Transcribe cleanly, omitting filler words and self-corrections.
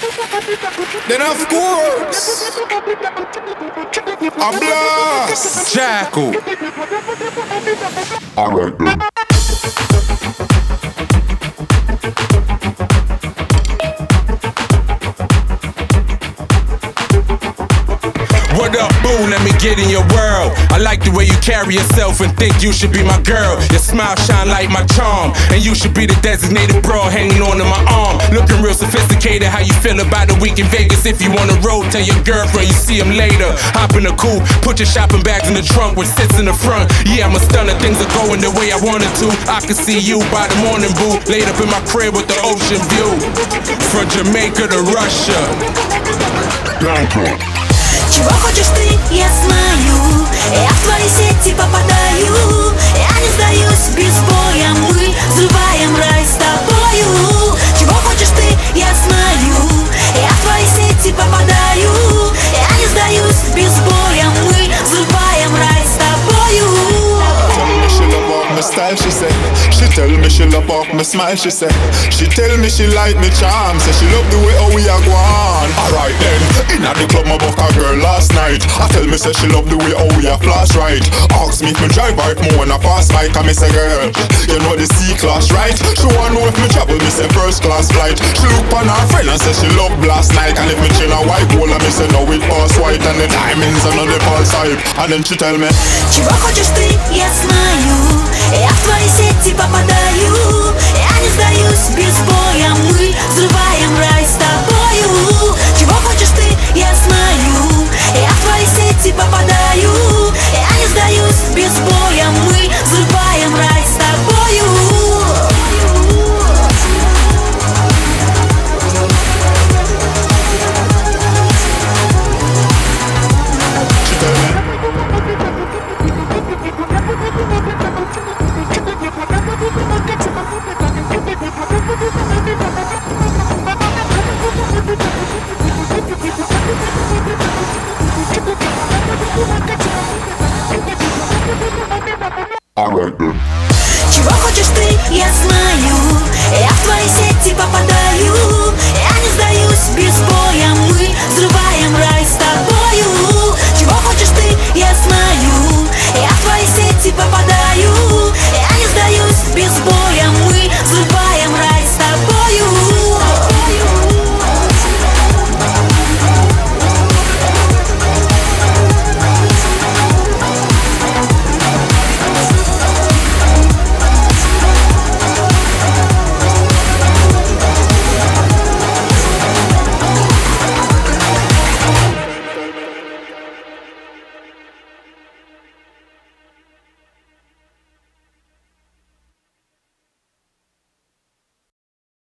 Then of course, a blast. Jackal. Alright then. What up, boo? Let me get in your world. I like the way you carry yourself and think you should be my girl. Your smile shine like my charm, and you should be the designated bra hanging on to my arm. Looking real sophisticated. How you feel about the week in Vegas? If you wanna roll, tell your girlfriend you see him later. Hop in the coupe, put your shopping bags in the trunk, which sits in the front. Yeah, I'm a stunner. Things are going the way I wanted to. I can see you by the morning, boo. Laid up in my crib with the ocean view. From Jamaica to Russia. Чего хочешь ты, я знаю. Я в твои сети попадаю. Я не сдаюсь без боя. Мы взрываем рай с тобою. Чего хочешь ты, я знаю. Я в твои сети попадаю. Я не сдаюсь без боя. Мы взрываем рай с тобою. She love off my style, she say. She tell me she love off my smile, she say. She tell me she like me charm, say she love the way how we are gone. Alright then, in at the club my buck a girl last night. I tell me say she love the way how we are flash right. Ask me if me drive bike more when I pass bike, and me say girl, you know the C-class right? She wanna know if me travel, me say first class flight. She look on her friend and say she love blast night. And if me chill a white wall and me say no it pass white. And the diamonds and the false hype. And then she tell me Чего хочешь ты, я знаю. Я в твои сети попадаю. Я не сдаюсь без боя. Мы взрываем рай с тобою. Чего хочешь ты, я знаю. Я в твои сети попадаю. Я не сдаюсь без боя. Мы взрываем рай с тобою. Alright then.